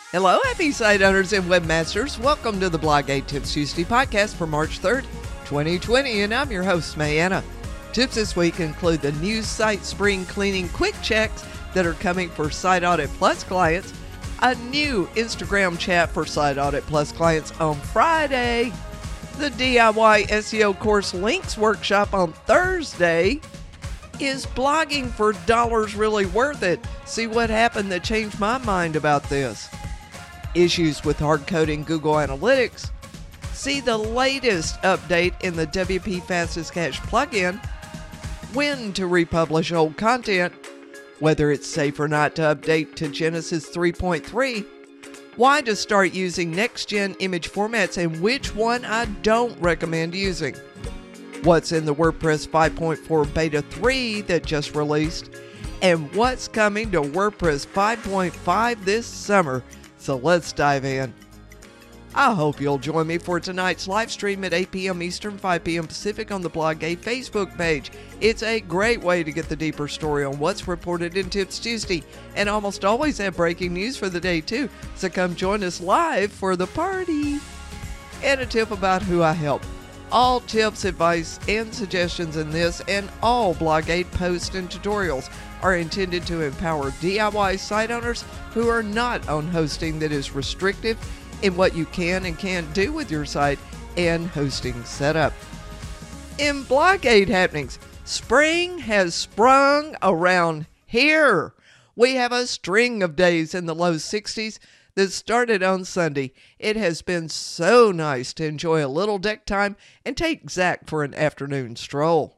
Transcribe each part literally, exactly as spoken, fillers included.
Hello, happy site owners and webmasters. Welcome to the Blogate Tips Tuesday podcast for March third, twenty twenty, and I'm your host, Mayanna. Tips this week include the new site spring cleaning quick checks that are coming for Site Audit Plus clients, a new Instagram chat for Site Audit Plus clients on Friday, the D I Y S E O course links workshop on Thursday. Is blogging for dollars really worth it? See what happened that changed my mind about this. Issues with hard coding Google Analytics. See the latest update in the W P Fastest Cache plugin. When to republish old content. Whether it's safe or not to update to Genesis three point three. Why to start using next-gen image formats and which one I don't recommend using. What's in the WordPress five point four Beta three that just released. And what's coming to WordPress five point five this summer. So let's dive in. I hope you'll join me for tonight's live stream at eight p.m. Eastern, five p.m. Pacific on the Blogate Facebook page. It's a great way to get the deeper story on what's reported in Tips Tuesday, and almost always have breaking news for the day too, so come join us live for the party. And a tip about who I help. All tips, advice, and suggestions in this and all Blogate posts and tutorials are intended to empower D I Y site owners who are not on hosting that is restrictive in what you can and can't do with your site and hosting setup. In Blogate happenings, spring has sprung around here. We have a string of days in the low sixties that started on Sunday. It has been so nice to enjoy a little deck time and take Zach for an afternoon stroll.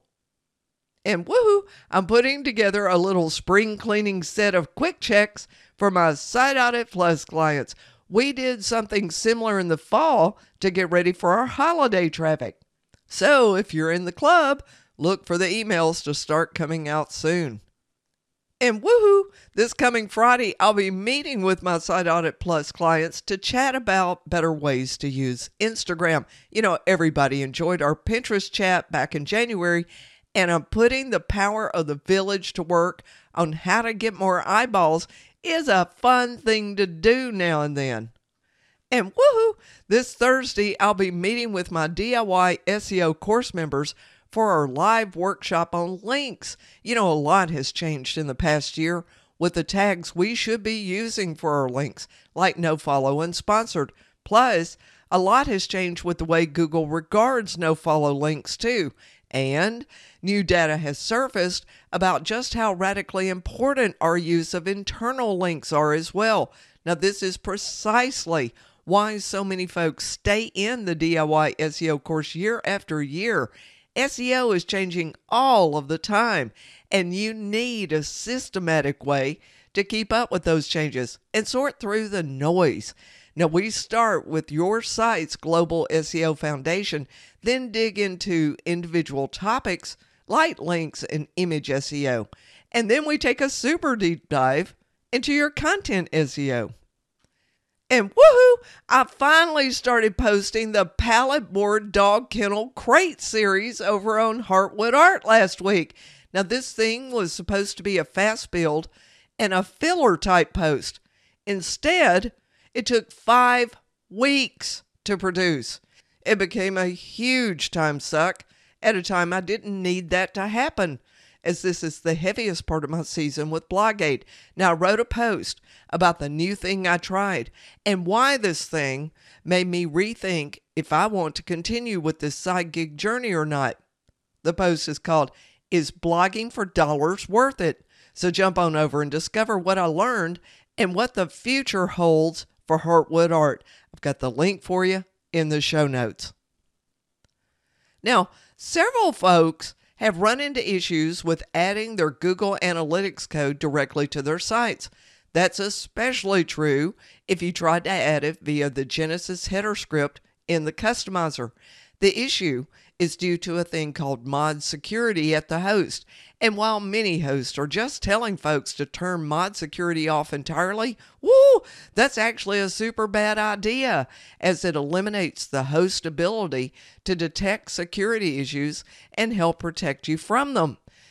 And woohoo, I'm putting together a little spring cleaning set of quick checks for my Site Audit Plus clients. We did something similar in the fall to get ready for our holiday traffic. So if you're in the club, look for the emails to start coming out soon. And woohoo, this coming Friday, I'll be meeting with my Site Audit Plus clients to chat about better ways to use Instagram. You know, everybody enjoyed our Pinterest chat back in January, and I'm putting the power of the village to work on how to get more eyeballs is a fun thing to do now and then. And woohoo, this Thursday, I'll be meeting with my D I Y S E O course members for our live workshop on links. You know, a lot has changed in the past year with the tags we should be using for our links, like nofollow and sponsored. Plus, a lot has changed with the way Google regards nofollow links too. And new data has surfaced about just how radically important our use of internal links are as well. Now, this is precisely why so many folks stay in the D I Y S E O course year after year. S E O is changing all of the time, and you need a systematic way to keep up with those changes and sort through the noise. Now, we start with your site's global S E O foundation, then dig into individual topics like links and image S E O. And then we take a super deep dive into your content S E O. And woohoo, I finally started posting the pallet board dog kennel crate series over on Heartwood Art last week. Now, this thing was supposed to be a fast build and a filler type post. Instead, it took five weeks to produce. It became a huge time suck at a time I didn't need that to happen, as this is the heaviest part of my season with Blogate. Now, I wrote a post about the new thing I tried and why this thing made me rethink if I want to continue with this side gig journey or not. The post is called, "Is Blogging for Dollars Worth It?" So jump on over and discover what I learned and what the future holds for Heartwood Art. I've got the link for you in the show notes. Now, several folks have run into issues with adding their Google Analytics code directly to their sites. That's especially true if you tried to add it via the Genesis header script in the customizer. The issue is due to a thing called mod security at the host. And while many hosts are just telling folks to turn mod security off entirely, woo, that's actually a super bad idea, as it eliminates the host ability to detect security issues and help protect you from them.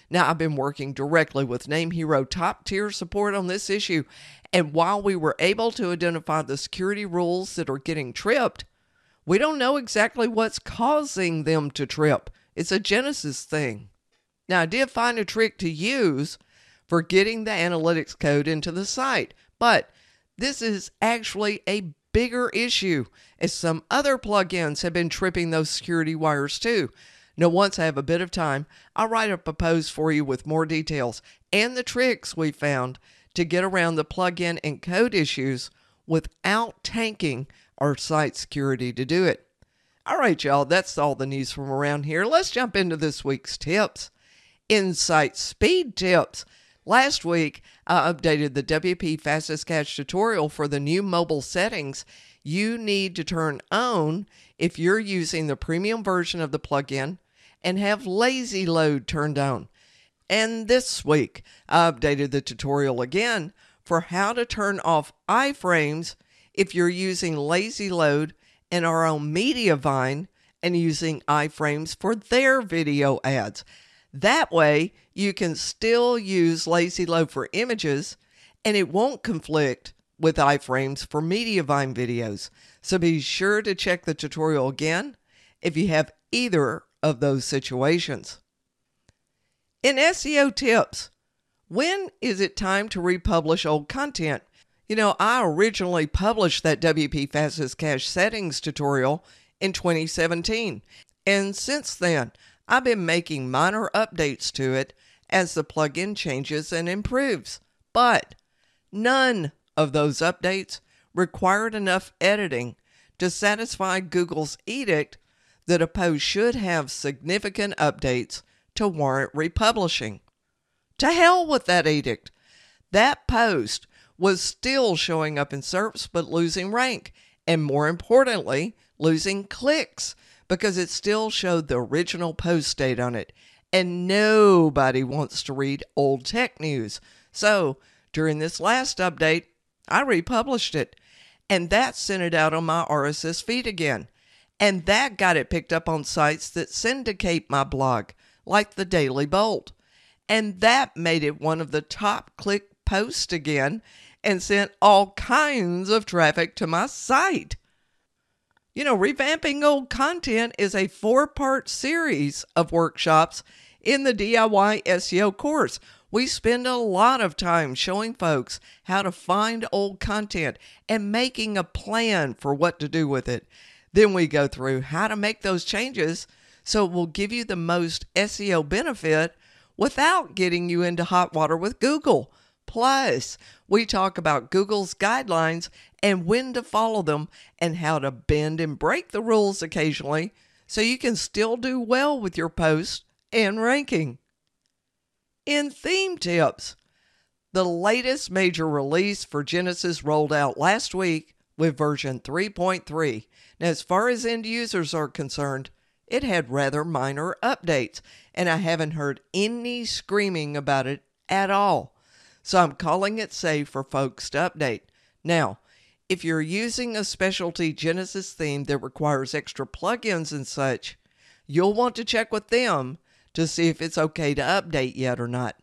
Now, I've been working directly with Name Hero top tier support on this issue, and while we were able to identify the security rules that are getting tripped, we don't know exactly what's causing them to trip. It's a Genesis thing. Now, I did find a trick to use for getting the analytics code into the site, but this is actually a bigger issue, as some other plugins have been tripping those security wires too. Now, once I have a bit of time, I'll write up a post for you with more details and the tricks we found to get around the plugin and code issues without tanking our site security to do it. All right, y'all, that's all the news from around here. Let's jump into this week's tips. Insight speed tips. Last week, I updated the W P Fastest Cache tutorial for the new mobile settings you need to turn on if you're using the premium version of the plugin and have lazy load turned on. And this week, I updated the tutorial again for how to turn off iframes if you're using lazy load and are on Mediavine and using iframes for their video ads. That way, you can still use lazy load for images and it won't conflict with iframes for Mediavine videos. So be sure to check the tutorial again if you have either of those situations. In S E O tips, when is it time to republish old content? You know, I originally published that W P Fastest Cache settings tutorial in twenty seventeen, and since then, I've been making minor updates to it as the plugin changes and improves. But none of those updates required enough editing to satisfy Google's edict that a post should have significant updates to warrant republishing. To hell with that edict. That post was still showing up in SERPs but losing rank, and more importantly, losing clicks because it still showed the original post date on it, and nobody wants to read old tech news. So during this last update, I republished it, and that sent it out on my R S S feed again. And that got it picked up on sites that syndicate my blog, like the Daily Bolt. And that made it one of the top click posts again and sent all kinds of traffic to my site. You know, revamping old content is a four-part series of workshops in the D I Y S E O course. We spend a lot of time showing folks how to find old content and making a plan for what to do with it. Then we go through how to make those changes so it will give you the most S E O benefit without getting you into hot water with Google. Plus, we talk about Google's guidelines and when to follow them and how to bend and break the rules occasionally so you can still do well with your posts and ranking. In theme tips, the latest major release for Genesis rolled out last week with version three point three. Now, as far as end users are concerned, it had rather minor updates, and I haven't heard any screaming about it at all. So I'm calling it safe for folks to update. Now, if you're using a specialty Genesis theme that requires extra plugins and such, you'll want to check with them to see if it's okay to update yet or not.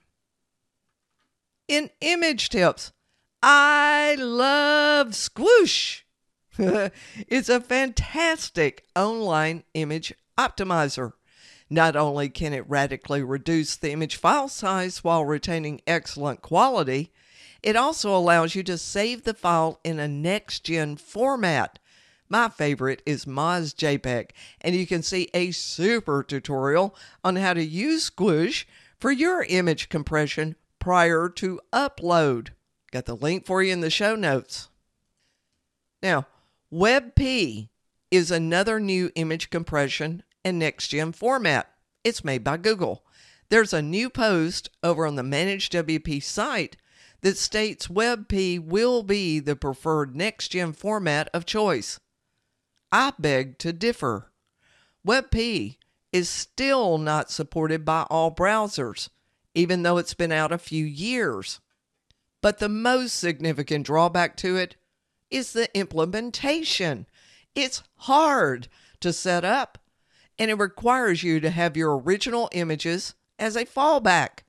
In image tips, I love Squoosh. It's a fantastic online image optimizer. Not only can it radically reduce the image file size while retaining excellent quality, it also allows you to save the file in a next-gen format. My favorite is MozJPEG, and you can see a super tutorial on how to use Squoosh for your image compression prior to upload. Got the link for you in the show notes. Now, WebP is another new image compression and next-gen format. It's made by Google. There's a new post over on the Manage W P site that states WebP will be the preferred next-gen format of choice. I beg to differ. WebP is still not supported by all browsers, even though it's been out a few years. But the most significant drawback to it is the implementation. It's hard to set up, and it requires you to have your original images as a fallback.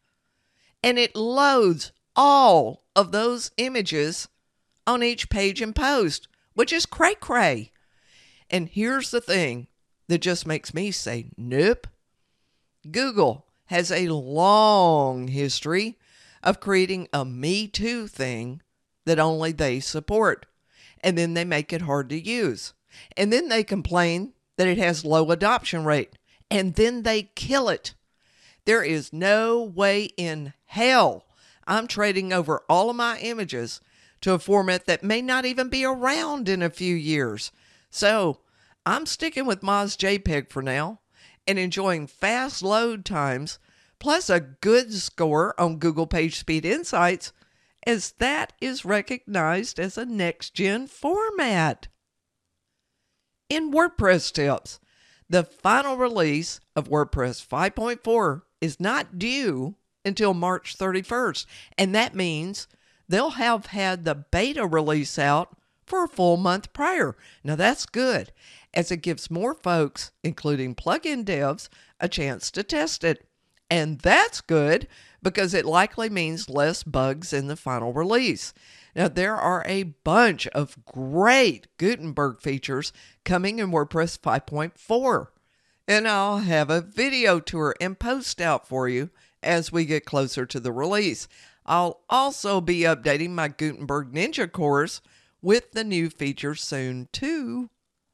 and it loads all of those images on each page and post, which is cray-cray. And here's the thing that just makes me say, nope. Google has a long history of creating a Me Too thing that only they support. And then they make it hard to use. And then they complain that it has low adoption rate. And then they kill it. There is no way in hell I'm trading over all of my images to a format that may not even be around in a few years. So I'm sticking with Moz JPEG for now and enjoying fast load times plus a good score on Google PageSpeed Insights, as that is recognized as a next-gen format. In WordPress tips, the final release of WordPress five point four is not due until March thirty-first, and that means they'll have had the beta release out for a full month prior. Now that's good, as it gives more folks, including plugin devs, a chance to test it. And that's good because it likely means less bugs in the final release. Now, there are a bunch of great Gutenberg features coming in WordPress five point four. And I'll have a video tour and post out for you as we get closer to the release. I'll also be updating my Gutenberg Ninja course with the new features soon too.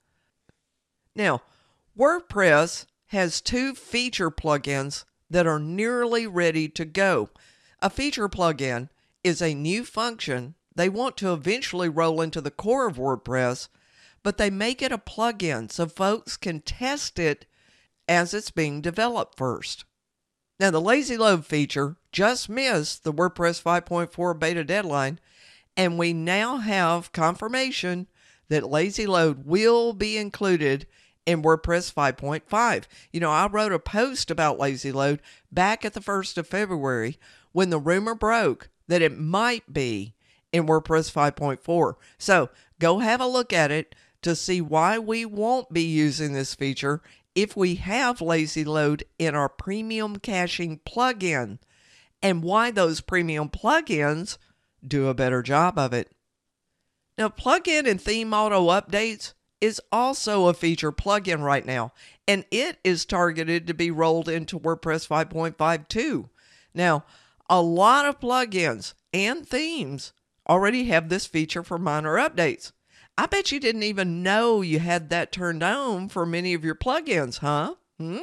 Now, WordPress has two feature plugins that are nearly ready to go. A feature plugin is a new function they want to eventually roll into the core of WordPress, but they make it a plugin so folks can test it as it's being developed first. Now, the lazy load feature just missed the WordPress five point four beta deadline, and we now have confirmation that lazy load will be included in WordPress five point five. You know, I wrote a post about lazy load back at the first of February when the rumor broke that it might be in WordPress five point four. So go have a look at it to see why we won't be using this feature if we have lazy load in our premium caching plugin, and why those premium plugins do a better job of it. Now, plugin and theme auto updates is also a feature plugin right now, and it is targeted to be rolled into WordPress five point five too. Now, a lot of plugins and themes already have this feature for minor updates. I bet you didn't even know you had that turned on for many of your plugins, huh? Hmm?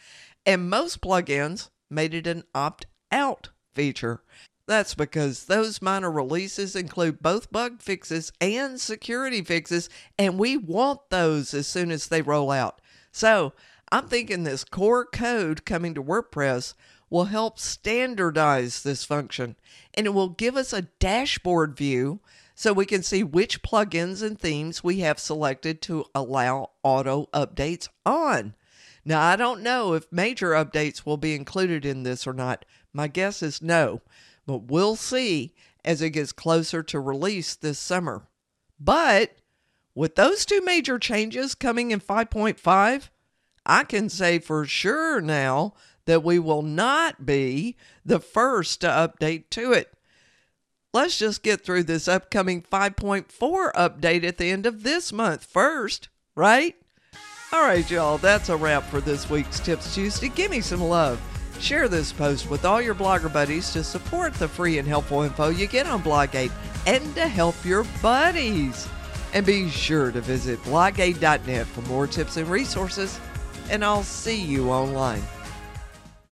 And most plugins made it an opt-out feature. That's because those minor releases include both bug fixes and security fixes, and we want those as soon as they roll out. So I'm thinking this core code coming to WordPress will help standardize this function, and it will give us a dashboard view so we can see which plugins and themes we have selected to allow auto updates on. Now, I don't know if major updates will be included in this or not. My guess is no. But we'll see as it gets closer to release this summer. But with those two major changes coming in five point five, I can say for sure now that we will not be the first to update to it. Let's just get through this upcoming five point four update at the end of this month first, right? All right, y'all, that's a wrap for this week's Tips Tuesday. Give me some love. Share this post with all your blogger buddies to support the free and helpful info you get on Bloggate and to help your buddies. And be sure to visit blogate dot net for more tips and resources, and I'll see you online.